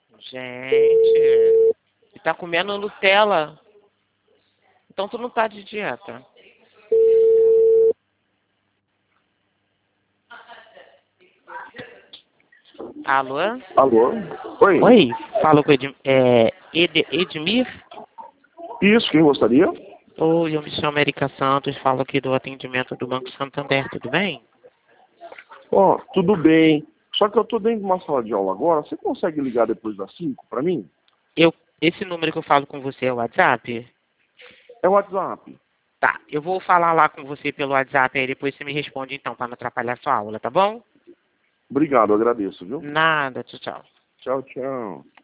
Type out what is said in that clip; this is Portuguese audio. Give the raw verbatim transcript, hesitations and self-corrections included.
Gente, e tá comendo Nutella. Então tu não tá de dieta. Alô? Alô? Oi? Oi, falo com Ed, é, Ed, Edmir. Isso, quem gostaria? Oi, eu me chamo Erika Santos, falo aqui do atendimento do Banco Santander, tudo bem? Ó, tudo bem. Só que eu tô dentro de uma sala de aula agora. Você consegue ligar depois das cinco pra mim? Eu, esse número que eu falo com você é o WhatsApp? É o WhatsApp. Tá, eu vou falar lá com você pelo WhatsApp, aí depois você me responde então, para não atrapalhar a sua aula, tá bom? Obrigado, agradeço, viu? Nada, tchau, tchau. Tchau, tchau.